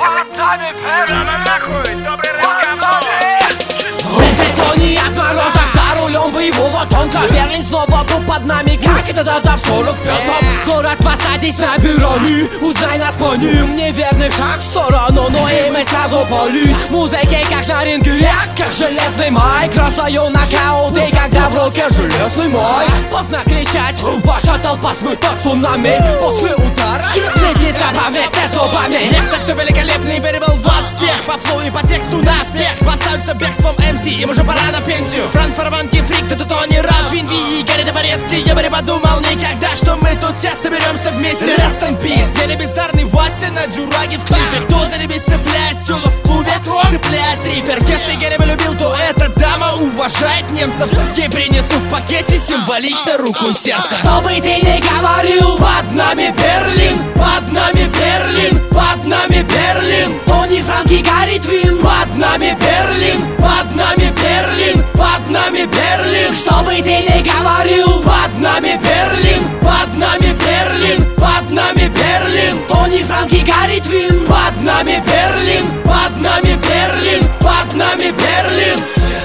Под нами Берлин. Нахуй, добрый разговор. Тони от морозах за рулем боевого танка. Берлин снова был под нами, как это тогда в 45-м. Город в осаде с наберами, узнай нас по ним. Неверный шаг в сторону, но и мы сразу полить. Музыки как на ринге, я как железный майк. Раздаю нокауты, когда в руке железный майк. Поздно кричать, ваша толпа смыта цунами. После удара сидит трапа вместе с зубами. Некто, кто великолепный, перевел вас всех по флоу и по тексту наспех. Поставился бегством МС, им уже пора на пенсию. Франк Фарванки, Фрик, ты Тони Рад, Винди и Гарри Дворецкий. Я бы не подумал никогда, что мы тут все соберемся вместе. Rest in peace. Я не бездарный Вася на дюраге в клипе. Кто заребись цепляет тюлу в клубе, цепляет трипер. Если Гарри бы любил, то эта дама уважает немцев. Ей принесу в пакете символично руку и сердце. Что бы ты ни говорил, под нами Берлин, под нами Берлин, под нами Берлин. Тони, Франк и Гарри Твин, под нами Берлин, под нами Берлин, под нами Берлин. Что бы ты ни говорил, под нами Берлин, под нами Берлин, под нами Берлин. Тони, Франк и Гарри Твин, под нами Берлин, под нами Берлин, под нами Берлин.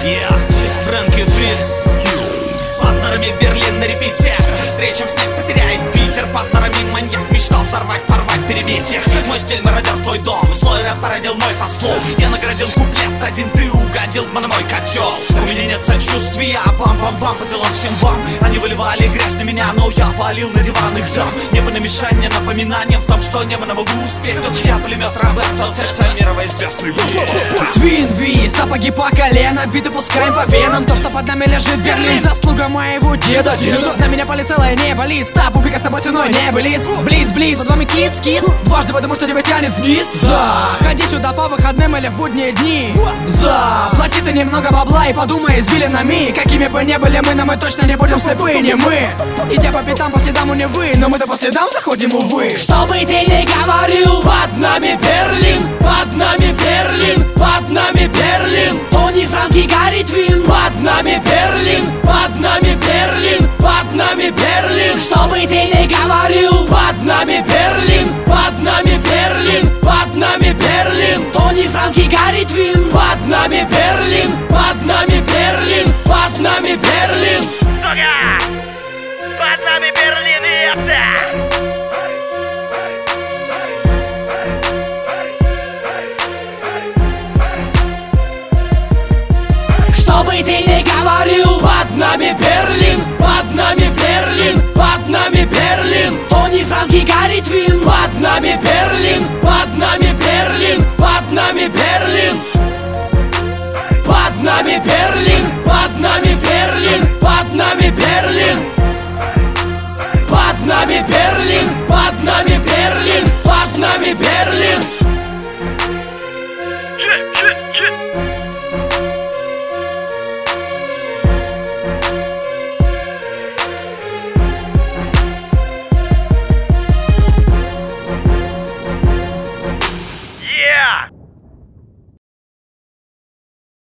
Франк и Твин, партнерами Берлин на репите. Встречам снег потеряет Питер. Партнерами маньяк мечтал взорвать, порвать, перебить их. Мой стиль мародер, твой дом. Злой рэп породил мой фастфуд. Я наградил куплет один, ты угодил на мой котел. У меня нет сочувствия, бам-бам-бам по делам всем вам. Они выливали грязь на меня, но я валил на диван их дам. Небо на мешание, напоминанием в том, что небо на могу успеть. Тут я, пулемет Роберто, это мирово известный Твин Ви, сапоги по колено, биты пускаем по венам. То, что под нами лежит Берлин, заслуга моего деда. На меня полицелое не болит, ста публика с тобой ценой не болит. Блиц, блиц, под вами кидс, кидс. Дважды потому, что тебя тянет вниз. Заходи сюда по выходным или в будние дни. Плати ты немного бабла и подумай извилинами. Какими бы ни были мы, но мы точно не будем слепые, не мы. Идя по пятам, по следам не вы, но мы-то по следам заходим, увы. Что бы ты ни говорил, под нами Берлин, под нами Берлин, под нами Берлин. Тони, Франк и Гарри Твин, под нами Берлин, под нами Берлин, под нами Берлин. Что бы ты ни говорил, под нами Берлин, под нами Берлин, под нами Берлин. Тони, Франк и Гарри Твин, под нами Берлин, под нами Берлин, под нами Берлин. Сука! Под нами Берлин и это! Что бы ты ни говорил, под нами Берлин, под нами Берлин, под нами Берлин. Тони, Франк и Гарри Твин, под нами Берлин, под нами Берлин, под нами Берлин. Под нами Берлин, под нами Берлин, под нами Берлин. Под нами Берлин, под нами Берлин, под нами Берлин.